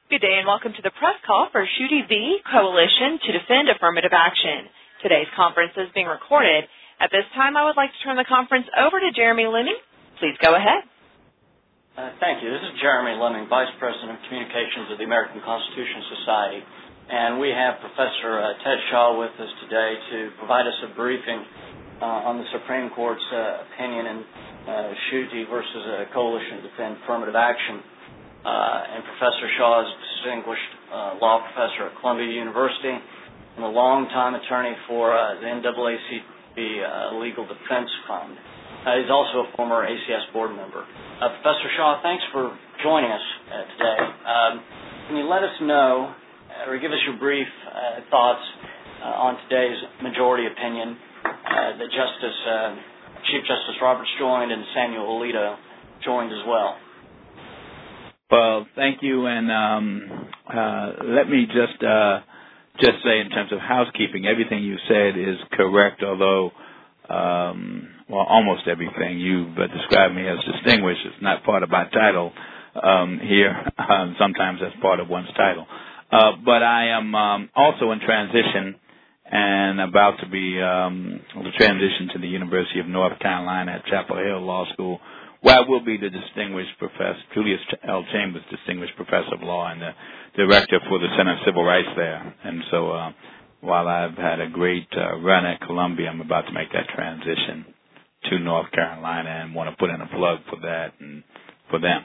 Good day and welcome to the press call for Schuette v. Coalition to Defend Affirmative Action. Today's conference is being recorded. At this time, I would like to turn the conference over to Jeremy Lemming. Please go ahead. Thank you. This is Jeremy Lemming, Vice President of Communications of the American Constitution Society. And we have Professor Ted Shaw with us today to provide us a briefing on the Supreme Court's opinion in Schuette versus Coalition to Defend Affirmative Action. And Professor Shaw is a distinguished law professor at Columbia University and a longtime attorney for the NAACP Legal Defense Fund. He's also a former ACS board member. Professor Shaw, thanks for joining us today. Can you let us know, or give us your brief thoughts on today's majority opinion that Chief Justice Roberts joined and Samuel Alito joined as well? Well, thank you, and let me just say in terms of housekeeping, everything you said is correct, although, almost everything. You've described me as distinguished. It's not part of my title here. Sometimes that's part of one's title. But I am also in transition and about to be transition to the University of North Carolina at Chapel Hill Law School, where I will be the distinguished professor, Julius L. Chambers Distinguished Professor of Law and the Director for the Center of Civil Rights there. And so while I've had a great run at Columbia, I'm about to make that transition to North Carolina and want to put in a plug for that and for them.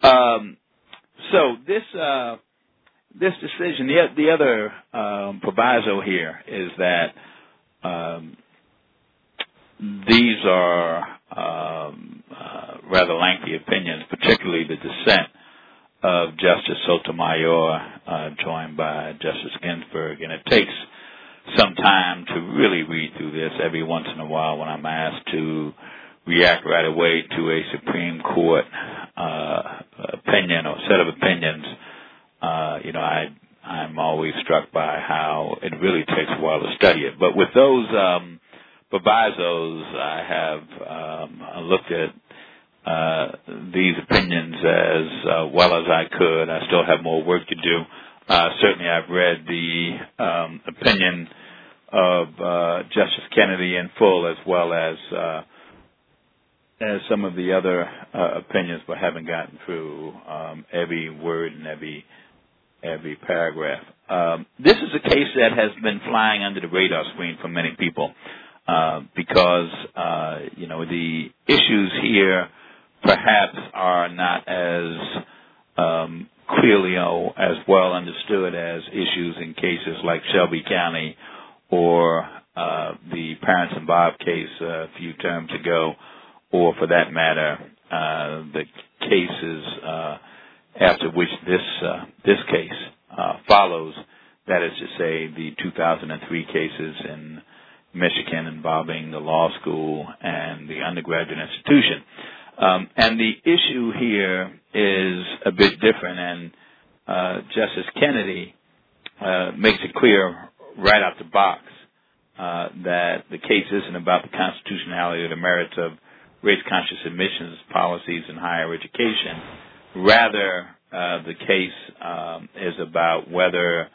So this decision, the other proviso here is that these are rather lengthy opinions, particularly the dissent of Justice Sotomayor, joined by Justice Ginsburg, and it takes some time to really read through this. Every once in a while when I'm asked to react right away to a Supreme Court opinion or set of opinions, I'm always struck by how it really takes a while to study it. But with those provisos, I have looked at these opinions as well as I could. I still have more work to do. Certainly I've read the opinion of Justice Kennedy in full, as well as some of the other opinions, but haven't gotten through every word and every paragraph. This is a case that has been flying under the radar screen for many people. Because the issues here perhaps are not as clearly or as well understood as issues in cases like Shelby County or the Parents Involved case a few terms ago, or for that matter, the cases after which this case follows. That is to say, the 2003 cases in Michigan involving the law school and the undergraduate institution. And the issue here is a bit different, and Justice Kennedy makes it clear right out the box that the case isn't about the constitutionality or the merits of race-conscious admissions policies in higher education. Rather, the case is about whether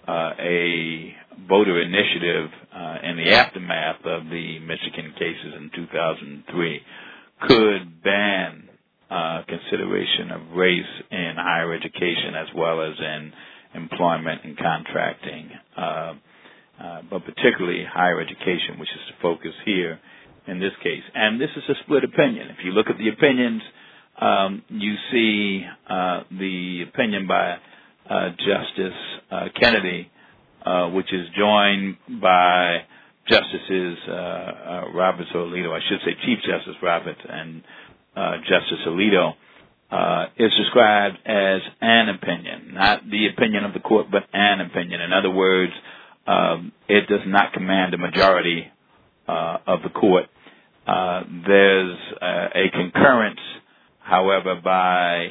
a voter initiative in the aftermath of the Michigan cases in 2003 could ban consideration of race in higher education as well as in employment and contracting, but particularly higher education, which is the focus here in this case. And this is a split opinion. If you look at the opinions, you see the opinion by Justice Kennedy, which is joined by Justices Roberts or Alito, I should say Chief Justice Roberts and Justice Alito, is described as an opinion, not the opinion of the court, but an opinion. In other words, it does not command a majority of the court. There's a concurrence, however, by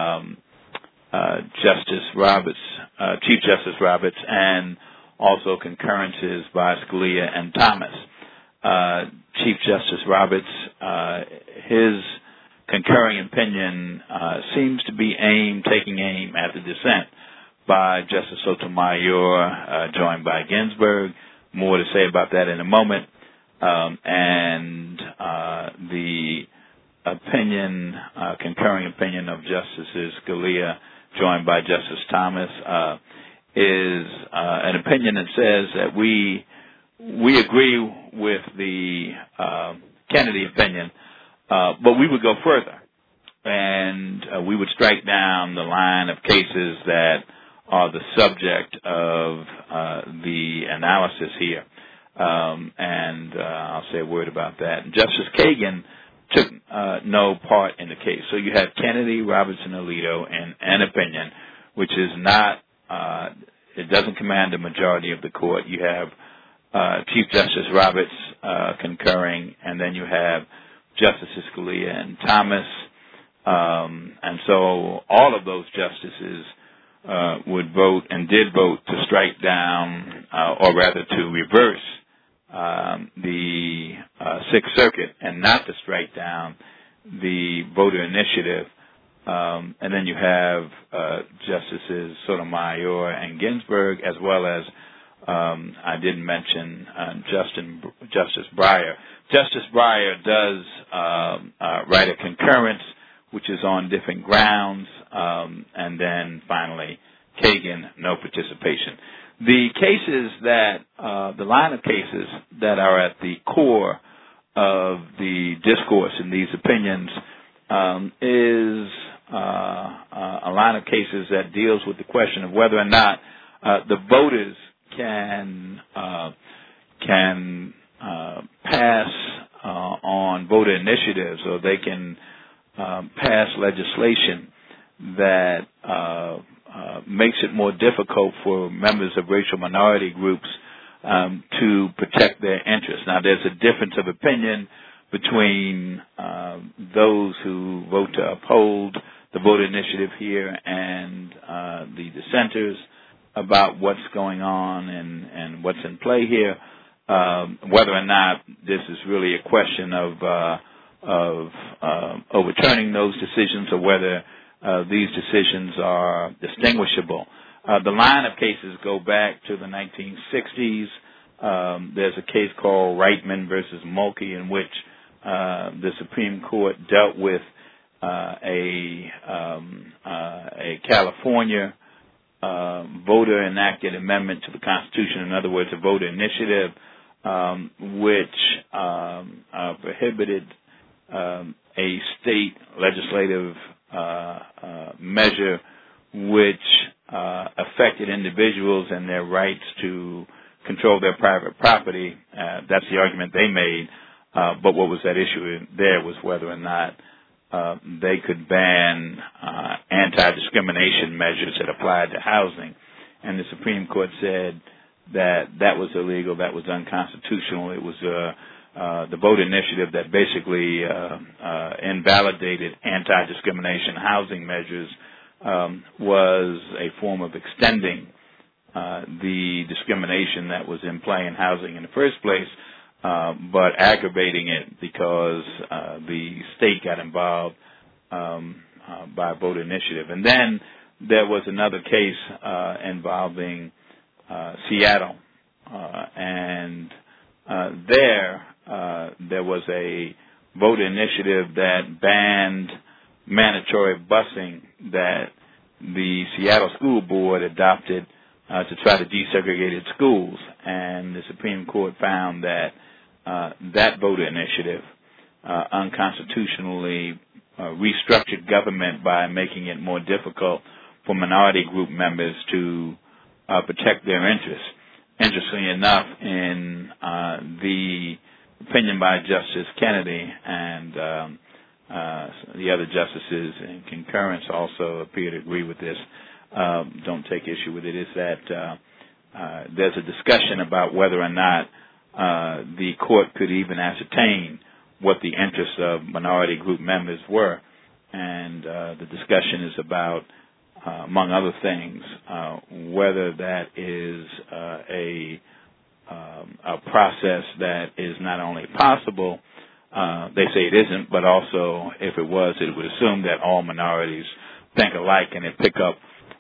Justice Roberts, Chief Justice Roberts, and also concurrences by Scalia and Thomas. Chief Justice Roberts, his concurring opinion seems to be taking aim at the dissent, by Justice Sotomayor, joined by Ginsburg. More to say about that in a moment. And the opinion, concurring opinion of Justices Scalia, joined by Justice Thomas, is an opinion that says that we agree with the Kennedy opinion, but we would go further, and we would strike down the line of cases that are the subject of the analysis here. And I'll say a word about that. And Justice Kagan took no part in the case. So you have Kennedy, Robertson, Alito, and an opinion, which is not, it doesn't command the majority of the court. You have Chief Justice Roberts concurring, and then you have Justices Scalia and Thomas. And so all of those justices would vote and did vote to strike down, or rather to reverse the Sixth Circuit and not to strike down the voter initiative. And then you have Justices Sotomayor and Ginsburg, as well as I didn't mention Justice Breyer. Justice Breyer does write a concurrence, which is on different grounds, and then finally Kagan, no participation. The cases that, the line of cases that are at the core of the discourse in these opinions is a line of cases that deals with the question of whether or not the voters can pass on voter initiatives, or they can pass legislation that makes it more difficult for members of racial minority groups to protect their interests. Now, there's a difference of opinion between those who vote to uphold the voter initiative here and the dissenters about what's going on and what's in play here, whether or not this is really a question of overturning those decisions, or whether these decisions are distinguishable. The line of cases go back to the 1960s. There's a case called Reitman versus Mulkey, in which the Supreme Court dealt with a California voter enacted amendment to the Constitution, in other words, a voter initiative, which prohibited a state legislative measure which affected individuals and their rights to control their private property. That's the argument they made. But what was at issue there was whether or not they could ban anti-discrimination measures that applied to housing. And the Supreme Court said that that was illegal, that was unconstitutional. It was the voter initiative that basically invalidated anti-discrimination housing measures was a form of extending the discrimination that was in play in housing in the first place, but aggravating it because the state got involved by voter initiative. And then there was another case involving Seattle, and there was a voter initiative that banned mandatory busing that the Seattle School Board adopted to try to desegregate its schools. And the Supreme Court found that that voter initiative unconstitutionally restructured government by making it more difficult for minority group members to protect their interests. Interestingly enough, in the opinion by Justice Kennedy and the other justices in concurrence also appear to agree with this, don't take issue with it, is that there's a discussion about whether or not the court could even ascertain what the interests of minority group members were. And the discussion is about, among other things, whether that is a process that is not only possible, they say it isn't, but also if it was, it would assume that all minorities think alike and it pick up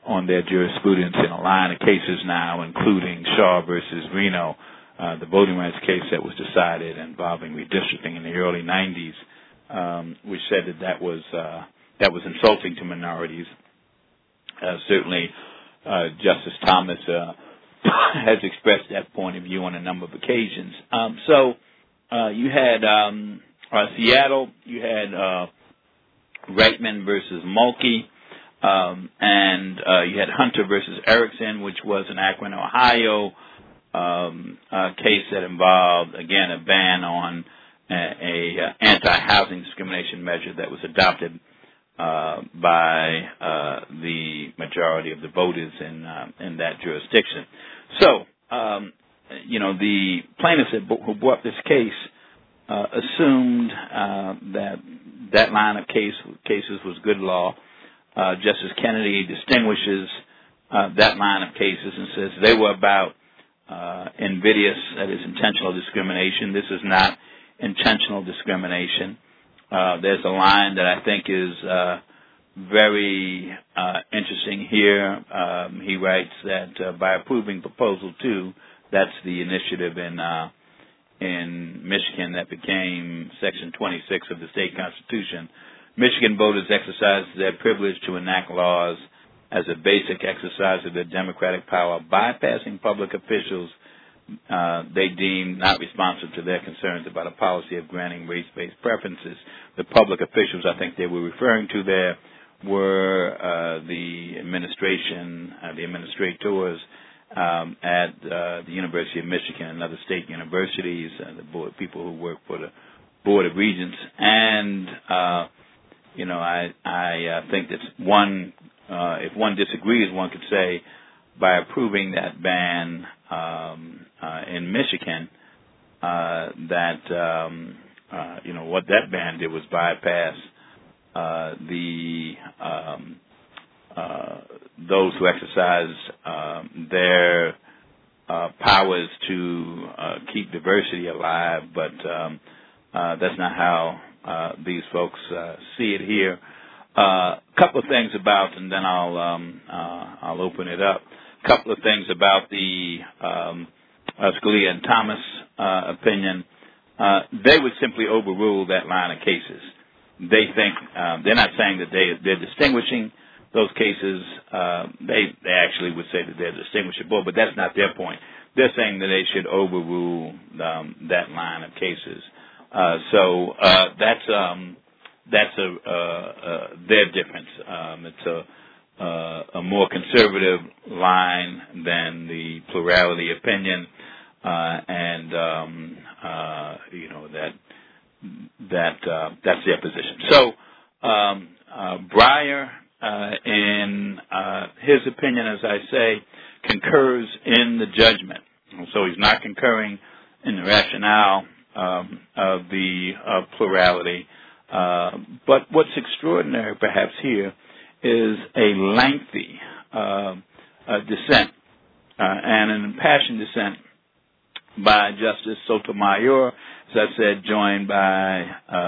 on their jurisprudence in a line of cases now, including Shaw versus Reno, the voting rights case that was decided involving redistricting in the early 90s, which said that was insulting to minorities. Certainly, Justice Thomas has expressed that point of view on a number of occasions. So you had Seattle, you had Reitman versus Mulkey, and you had Hunter versus Erickson, which was an Akron, Ohio case that involved, again, a ban on a anti-housing discrimination measure that was adopted by the majority of the voters in that jurisdiction. So, the plaintiffs who brought this case assumed that line of cases was good law. Justice Kennedy distinguishes that line of cases and says they were about invidious, that is, intentional discrimination. This is not intentional discrimination. There's a line that I think is very interesting here. He writes that by approving Proposal 2, that's the initiative in Michigan that became Section 26 of the state constitution, Michigan voters exercise their privilege to enact laws as a basic exercise of their democratic power, bypassing public officials they deem not responsive to their concerns about a policy of granting race-based preferences. The public officials I think they were referring to there were the administration, the administrators at the University of Michigan and other state universities, the board, people who work for the Board of Regents. And, I think that if one disagrees, one could say by approving that ban in Michigan, what that ban did was bypass those who exercise their powers to keep diversity alive, but that's not how these folks see it here. A couple of things about, and then I'll open it up. A couple of things about the Scalia and Thomas opinion. They would simply overrule that line of cases. They think they're not saying that they're distinguishing those cases. They actually would say that they're distinguishable, but that's not their point. They're saying that they should overrule that line of cases. So that's their difference. It's a more conservative line than the plurality opinion, and that's their position. So Breyer, in his opinion, as I say, concurs in the judgment. So he's not concurring in the rationale of the plurality. But what's extraordinary, perhaps, here is a lengthy dissent and an impassioned dissent by Justice Sotomayor, as I said, joined by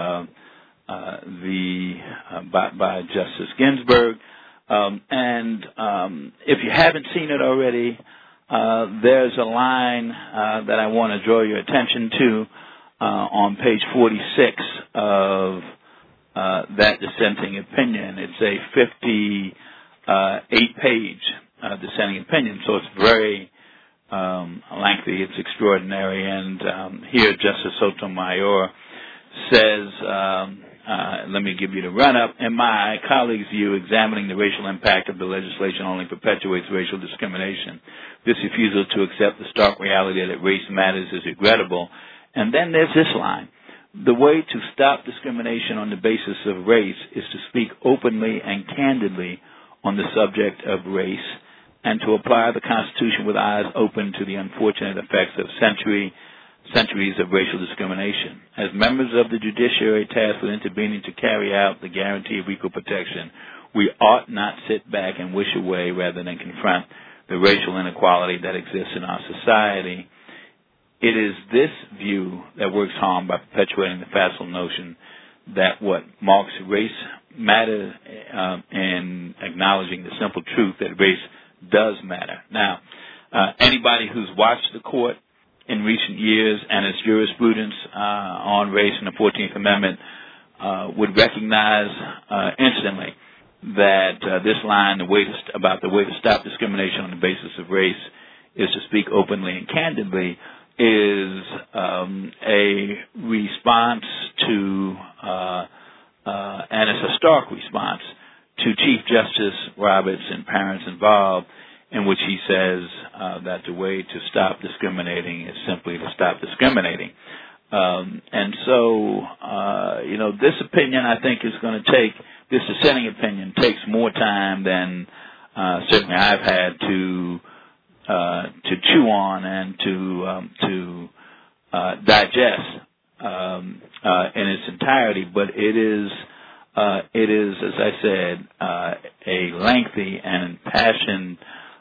by Justice Ginsburg. And if you haven't seen it already, there's a line that I want to draw your attention to on page 46 of that dissenting opinion. It's a 58-page dissenting opinion, so it's very lengthy. It's extraordinary. And here Justice Sotomayor says, let me give you the run-up. In my colleague's view, examining the racial impact of the legislation only perpetuates racial discrimination. This refusal to accept the stark reality that race matters is regrettable. And then there's this line. The way to stop discrimination on the basis of race is to speak openly and candidly on the subject of race and to apply the Constitution with eyes open to the unfortunate effects of centuries of racial discrimination. As members of the judiciary tasked with intervening to carry out the guarantee of equal protection, we ought not sit back and wish away rather than confront the racial inequality that exists in our society. It is this view that works harm by perpetuating the facile notion that what marks race matter, and acknowledging the simple truth that race does matter. Now, anybody who's watched the court in recent years and its jurisprudence on race and the 14th Amendment would recognize instantly that this line, about the way to stop discrimination on the basis of race is to speak openly and candidly, is a response to, and it's a stark response to Chief Justice Roberts and parents involved, in which he says that the way to stop discriminating is simply to stop discriminating. And so, this opinion, I think, is going to take, this dissenting opinion takes more time than certainly I've had to chew on and to digest in its entirety. But it is, as I said, a lengthy and impassioned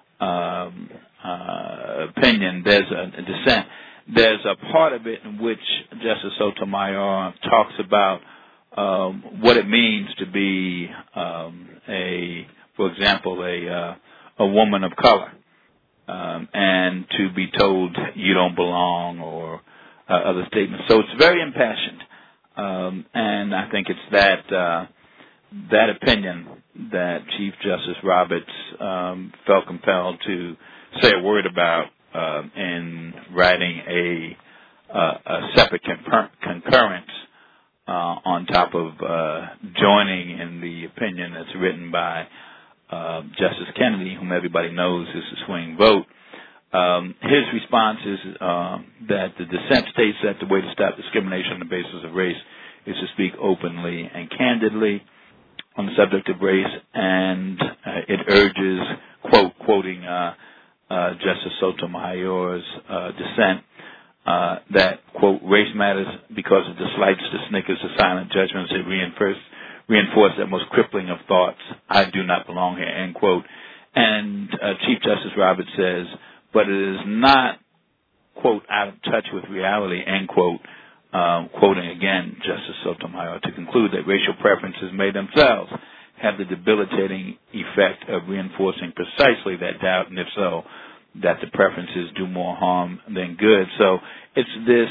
opinion. There's a dissent. There's a part of it in which Justice Sotomayor talks about what it means to be for example, a woman of color, and to be told you don't belong, or other statements. So it's very impassioned, and I think it's that opinion that Chief Justice Roberts felt compelled to say a word about in writing a separate concurrence on top of joining in the opinion that's written by Justice Kennedy, whom everybody knows is a swing vote. His response is that the dissent states that the way to stop discrimination on the basis of race is to speak openly and candidly on the subject of race, and it urges, quoting Justice Sotomayor's dissent, that, quote, race matters because it dislikes the snickers, the silent judgments that reinforce that most crippling of thoughts, I do not belong here, end quote. And Chief Justice Roberts says, but it is not, quote, out of touch with reality, end quote, quoting again Justice Sotomayor, to conclude that racial preferences may themselves have the debilitating effect of reinforcing precisely that doubt, and if so, that the preferences do more harm than good. So it's this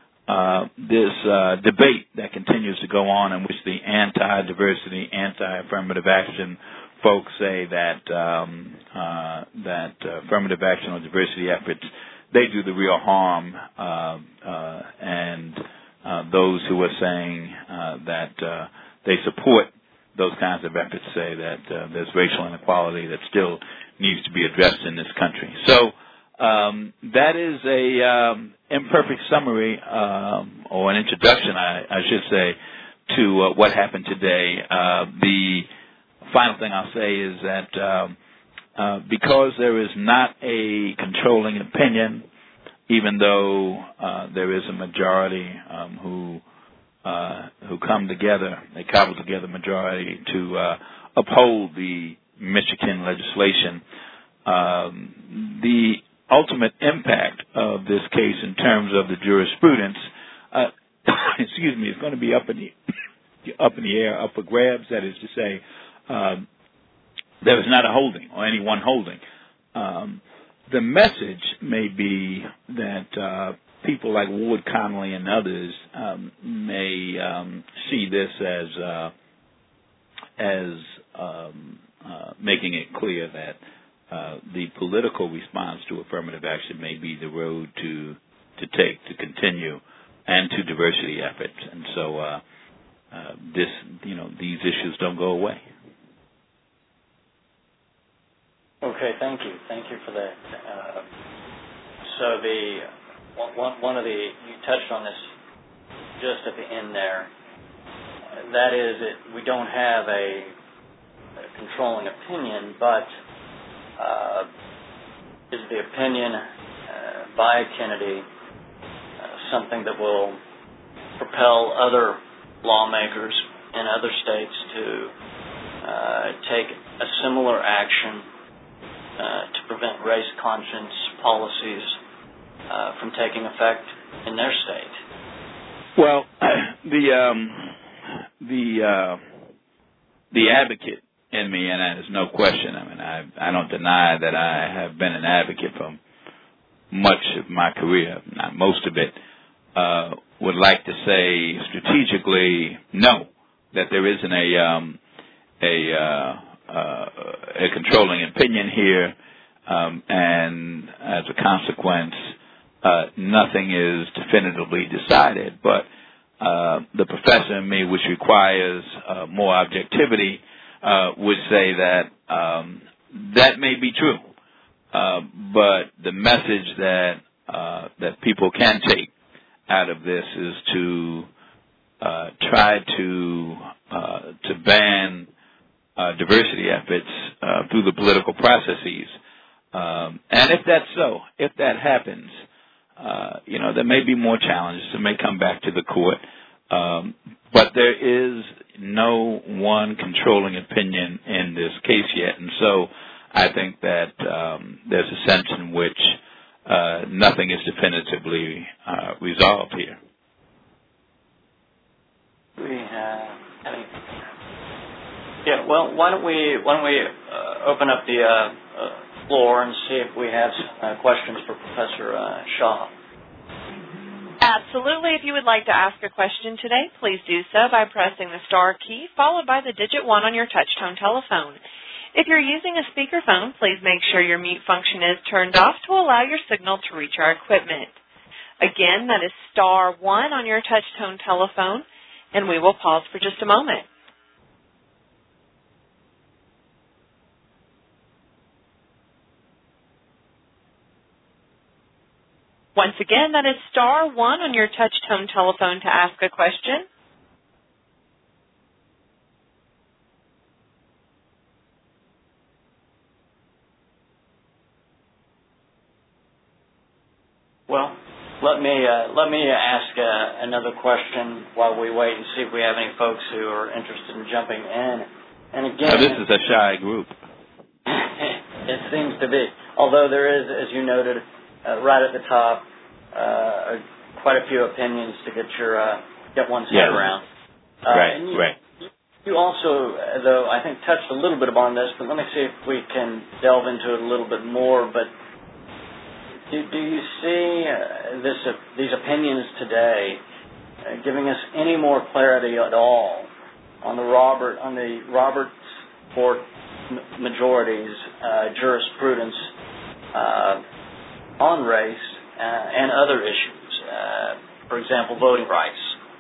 debate that continues to go on, in which the anti-diversity, anti-affirmative action folks say that affirmative action or diversity efforts, they do the real harm, and those who are saying that they support those kinds of efforts say that there's racial inequality that still needs to be addressed in this country. So that is a imperfect summary, or an introduction, I should say, to what happened today. The final thing I'll say is that because there is not a controlling opinion, even though there is a majority who come together, they cobble together a majority to uphold the Michigan legislation, the ultimate impact of this case in terms of the jurisprudence, is going to be up in the air, up for grabs. That is to say, there is not a holding or any one holding. The message may be that people like Ward Connolly and others may see this as making it clear that the political response to affirmative action may be the road to take to continue, and to diversity efforts. And so these issues don't go away. Okay, thank you. Thank you for that. So you touched on this just at the end there. That is, we don't have a controlling opinion, but is the opinion by Kennedy something that will propel other lawmakers in other states to take a similar action to prevent race conscious policies from taking effect in their state? Well, the advocate in me, and there's no question. I mean, I don't deny that I have been an advocate for much of my career, not most of it. Would like to say strategically, no, that there isn't a controlling opinion here, and as a consequence, nothing is definitively decided. But the professor in me, which requires more objectivity, would say that that may be true. But the message that people can take out of this is to try to ban diversity efforts through the political processes. And if that's so, if that happens, there may be more challenges. It may come back to the court. But there is no one controlling opinion in this case yet. And so I think that there's a sense in which nothing is definitively resolved here. We have any? Yeah. Well, why don't we open up the floor and see if we have questions for Professor Shaw. Absolutely. If you would like to ask a question today, please do so by pressing the star key followed by the digit 1 on your touch-tone telephone. If you're using a speakerphone, please make sure your mute function is turned off to allow your signal to reach our equipment. Again, that is star 1 on your touch-tone telephone, and we will pause for just a moment. Once again, that is star 1 on your touch-tone telephone to ask a question. Well, let me ask another question while we wait and see if we have any folks who are interested in jumping in. And again, now, this is a shy group. It seems to be. Although there is, as you noted, right at the top, quite a few opinions to get one's head around. Right. You also, though, I think touched a little bit upon this, but let me see if we can delve into it a little bit more. But do you see these opinions today giving us any more clarity at all on the Roberts Court majority's jurisprudence on race and other issues, for example, voting rights?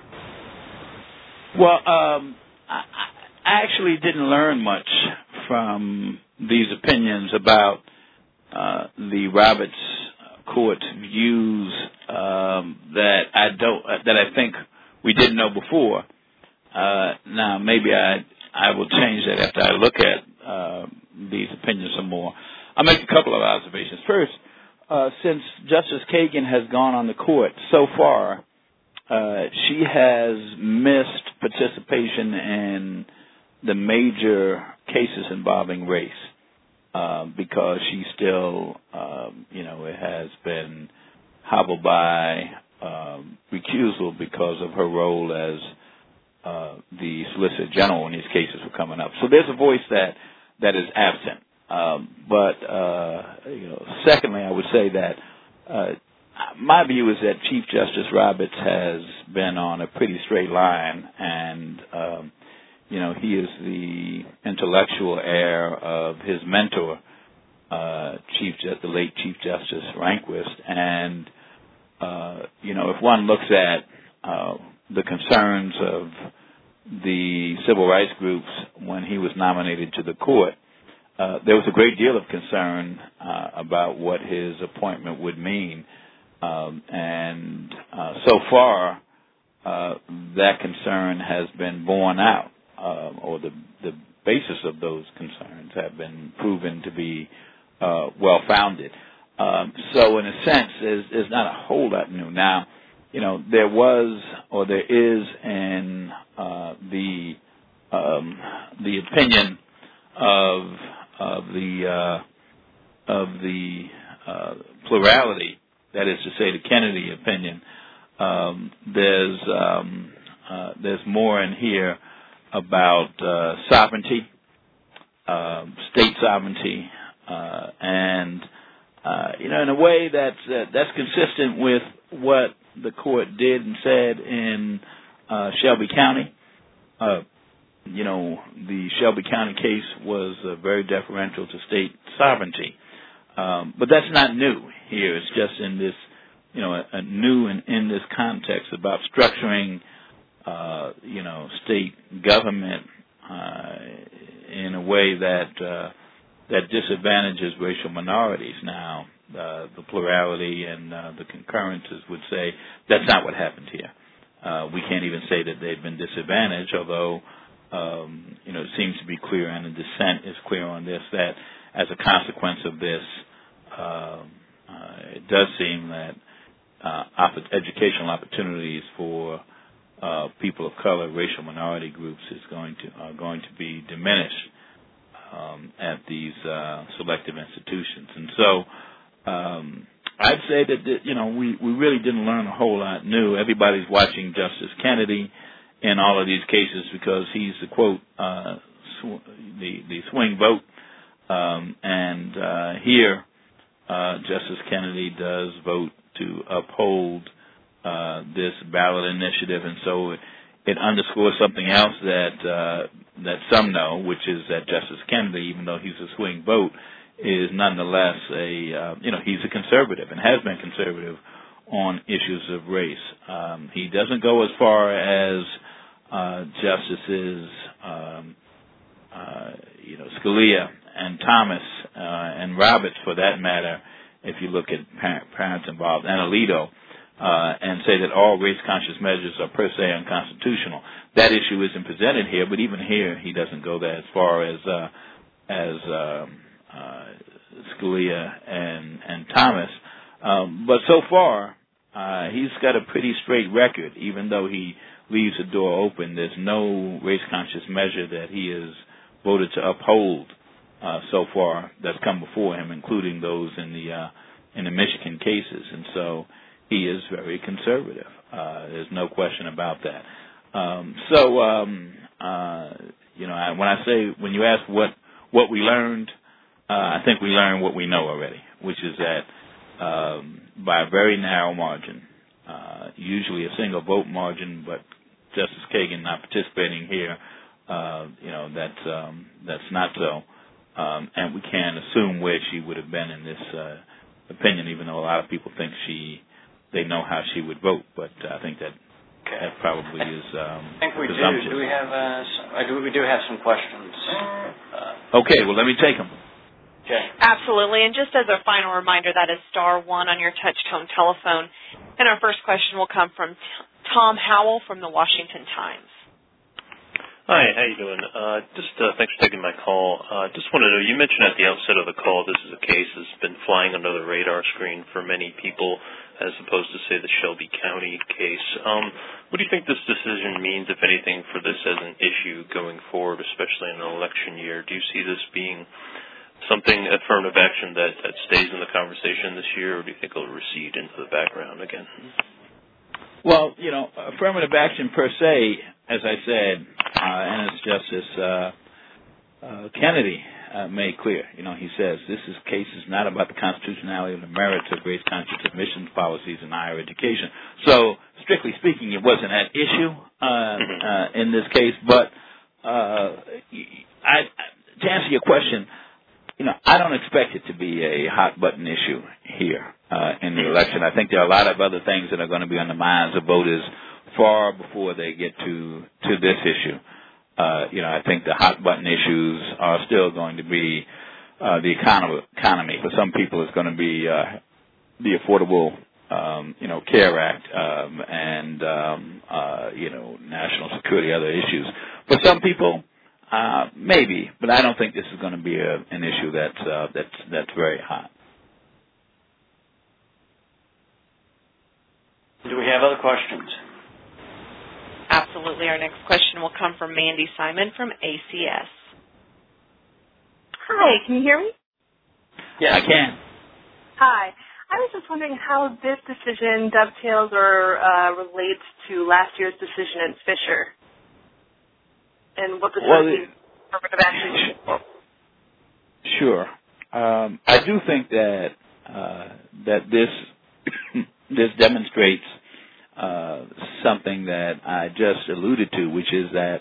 Well, I actually didn't learn much from these opinions about the Roberts Court's views that I think we didn't know before. Now, maybe I will change that after I look at these opinions some more. I'll make a couple of observations. First, since Justice Kagan has gone on the court so far, she has missed participation in the major cases involving race because she still, it has been hobbled by recusal because of her role as the Solicitor General when these cases were coming up. So there's a voice that is absent. Secondly, I would say that my view is that Chief Justice Roberts has been on a pretty straight line, and he is the intellectual heir of his mentor, the late Chief Justice Rehnquist. And if one looks at the concerns of the civil rights groups when he was nominated to the court, there was a great deal of concern about what his appointment would mean. And so far, that concern has been borne out, or the basis of those concerns have been proven to be well-founded. So in a sense, there's not a whole lot new. Now, there was, or there is in the opinion of the plurality, that is to say, the Kennedy opinion. There's there's more in here about sovereignty, state sovereignty, and in a way that's consistent with what the court did and said in Shelby County. The Shelby County case was very deferential to state sovereignty, but that's not new here. It's just in this, a new and in this context about structuring, state government in a way that disadvantages racial minorities. Now, the plurality and the concurrences would say that's not what happened here. We can't even say that they've been disadvantaged, although it seems to be clear, and the dissent is clear on this, that as a consequence of this, it does seem that educational opportunities for people of color, racial minority groups, are going to be diminished at these selective institutions. And so I'd say that we really didn't learn a whole lot new. Everybody's watching Justice Kennedy in all of these cases because he's the quote the swing vote, and here Justice Kennedy does vote to uphold this ballot initiative, and so it underscores something else that some know, which is that Justice Kennedy, even though he's a swing vote, is nonetheless he's a conservative and has been conservative on issues of race. He doesn't go as far as Justices Scalia and Thomas and Roberts, for that matter, if you look at parents involved, and Alito, and say that all race-conscious measures are per se unconstitutional. That issue isn't presented here, but even here he doesn't go that as far as Scalia and Thomas. But so far, he's got a pretty straight record, even though he leaves the door open. There's no race-conscious measure that he has voted to uphold so far that's come before him, including those in the Michigan cases. And so he is very conservative. There's no question about that. When you ask what we learned, I think we learned what we know already, which is that by a very narrow margin, usually a single vote margin, but Justice Kagan not participating here, that's not so. And we can't assume where she would have been in this opinion, even though a lot of people think they know how she would vote. But I think that probably is I think we presumptuous. We do have some questions. Okay, well, let me take them. Okay. Absolutely. And just as a final reminder, that is *1 on your touch-tone telephone. And our first question will come from Tom Howell from the Washington Times. Hi, how you doing? Thanks for taking my call. Just wanted to know, you mentioned at the outset of the call this is a case that's been flying under the radar screen for many people as opposed to, say, the Shelby County case. What do you think this decision means, if anything, for this as an issue going forward, especially in an election year? Do you see this being something, affirmative action, that stays in the conversation this year, or do you think it'll recede into the background again? Well, affirmative action per se, as I said, and as Justice Kennedy made clear, he says this case is not about the constitutionality or the merits of race-conscious admissions policies in higher education. So, strictly speaking, it wasn't an issue in this case. But to answer your question, I don't expect it to be a hot-button issue here in the election. I think there are a lot of other things that are going to be on the minds of voters far before they get to this issue. I think the hot-button issues are still going to be the economy. For some people, it's going to be the Affordable Care Act and national security, other issues. For some people, maybe, but I don't think this is going to be an issue that's very hot. Do we have other questions? Absolutely. Our next question will come from Mandy Simon from ACS. Hi, can you hear me? Yes. I can. Hi. I was just wondering how this decision dovetails or relates to last year's decision in Fisher, and what the affirmative action is. Sure. I do think that this demonstrates something that I just alluded to, which is that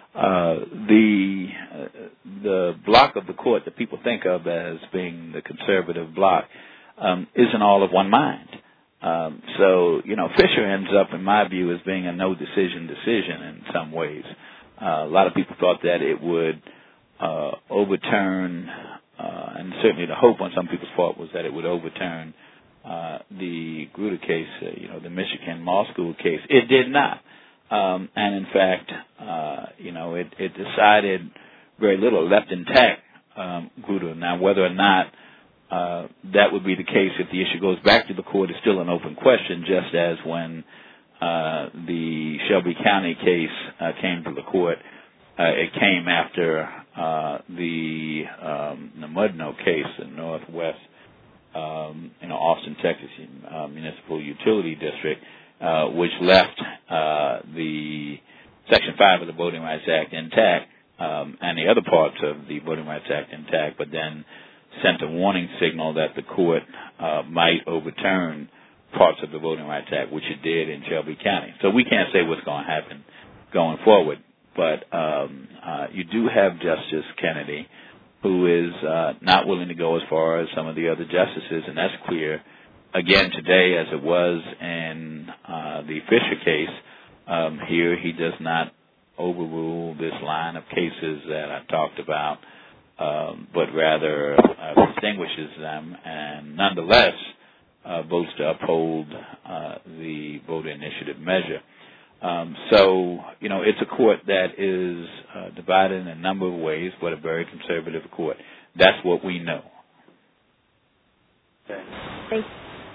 the block of the court that people think of as being the conservative block isn't all of one mind. So, Fisher ends up, in my view, as being a no decision in some ways. A lot of people thought that it would overturn, and certainly the hope on some people's part was that it would overturn the Grutter case, the Michigan Law School case. It did not. And in fact, it decided very little, left intact Grutter. Now, whether or not that would be the case if the issue goes back to the court is still an open question, just as when the Shelby County case came to the court. It came after the Mudno case in Northwest, Austin, Texas Municipal Utility District, which left the Section 5 of the Voting Rights Act intact and the other parts of the Voting Rights Act intact, but then sent a warning signal that the court might overturn parts of the Voting Rights Act, which it did in Shelby County. So we can't say what's going to happen going forward. But you do have Justice Kennedy, who is not willing to go as far as some of the other justices, and that's clear, again, today as it was in the Fisher case. Here he does not overrule this line of cases that I talked about, but rather distinguishes them and nonetheless votes to uphold the voter initiative measure. So, it's a court that is divided in a number of ways, but a very conservative court. That's what we know. Okay. Thanks.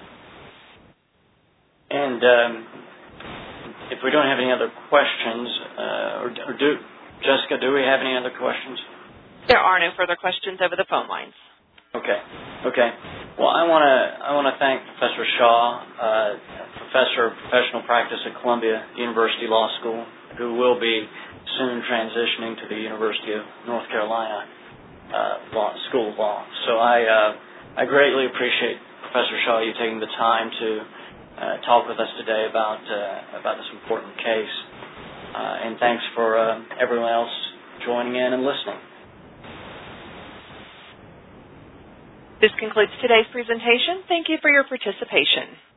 And if we don't have any other questions, Jessica, do we have any other questions? There are no further questions over the phone lines. Okay. Well, I want to thank Professor Shaw, Professor of Professional Practice at Columbia University Law School, who will be soon transitioning to the University of North Carolina School of Law. So I greatly appreciate, Professor Shaw, you taking the time to talk with us today about this important case. And thanks for everyone else joining in and listening. This concludes today's presentation. Thank you for your participation.